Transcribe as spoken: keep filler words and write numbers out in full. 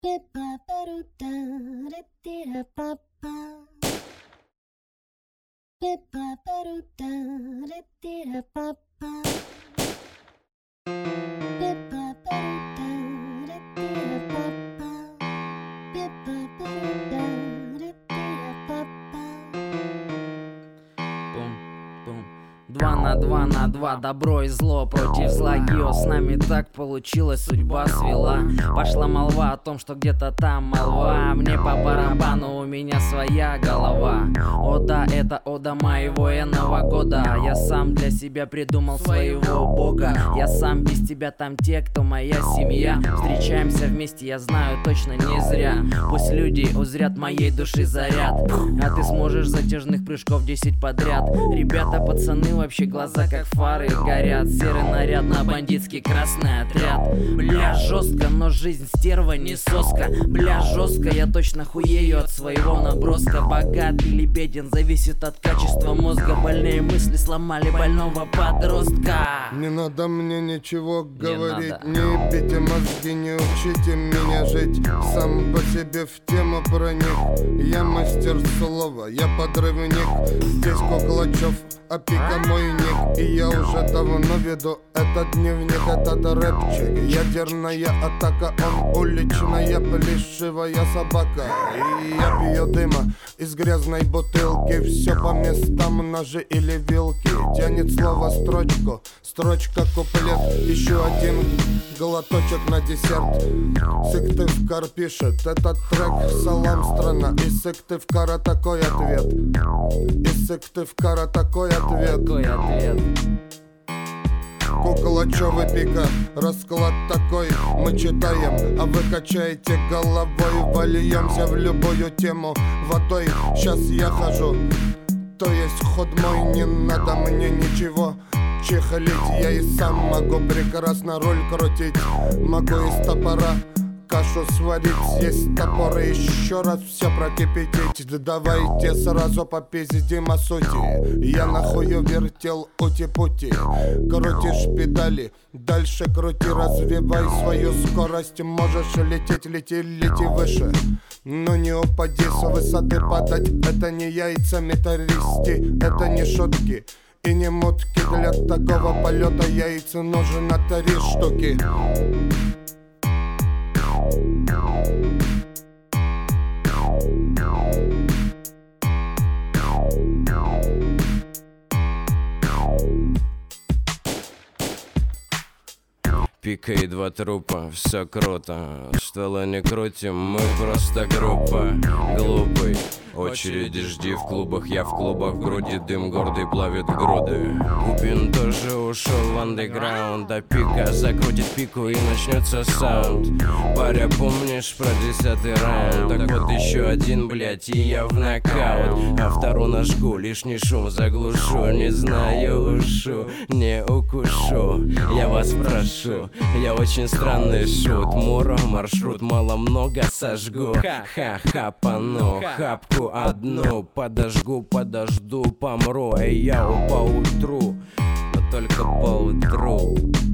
Два на два на два, добро и зло против зла. Гио, с нами так получилось, судьба свела. Пошла молва о том, что где-то там молва. Мне по барабану, у меня своя голова. О да, это ода моего военного года. Я сам для себя придумал своего бога. Я сам, без тебя там те, кто моя семья. Встречаемся вместе, я знаю точно не зря. Пусть люди узрят моей души заряд, а ты сможешь затяжных прыжков десять подряд. Ребята, пацаны, вообще глаза как фары горят. Серый наряд на бандитский красный отряд. Бля, жестко, но жизнь стерва не соска. Бля, жестко, я точно хуею от своего наброска. Богат или беден, зависит от качества мозга. Больные мысли сломали больного подростка. Не надо мне ничего не говорить, надо. не ебите мозги, не учите меня жить. Сам по себе в тему проник. Я мастер слова, я подрывник. Здесь Куклачев, а пика мой ник. И я уже давно веду этот дневник, этот рэпчик. Ядерная атака, он уличная, плешивая собака. И я пью дыма из грязной бутылки. Все по местам, ножи или вилки. Тянет слово строчку, строчка куплет. Еще один глоточек на десерт. Сыктывкар пишет этот трек. Салам, страна. И Сыктывкара такой ответ. И Сыктывкара такой ответ. Какой ответ? Куклачёвый пика, расклад такой. Мы читаем, а вы качаете головой. Вольемся в любую тему водой. Сейчас я хожу, то есть ход мой. Не надо мне ничего чехлить. Я и сам могу прекрасно руль крутить. Могу из топора кашу сварить, есть топоры, еще раз все прокипятить. Да давайте сразу попиздим о сути. Я нахую вертел ути-пути. Крутишь педали, дальше крути, развивай свою скорость. Можешь лететь, лети, лети выше, но не упади с высоты. Падать это не яйца метаристи, это не шутки и не мутки. Для такого полета яйца нужно на три штуки. Пика и два трупа, все круто. Ствола не крутим, мы просто группа. Глупый, очереди жди в клубах. Я в клубах, в груди дым гордый плавит груды. Купин тоже ушел в андеграунд. А пика закрутит пику и начнется саунд. Паря, помнишь про десятый раунд? Так вот еще один, блять, и я в нокаут. А вторую ножку, лишний шум заглушу. Не знаю, ушу, не укушу. Я вас прошу, я очень странный шут. Муро, маршрут, мало-много сожгу. Ха-ха, пану, хапку одну подожгу, подожду, помру. Эй, я поутру, но только поутру.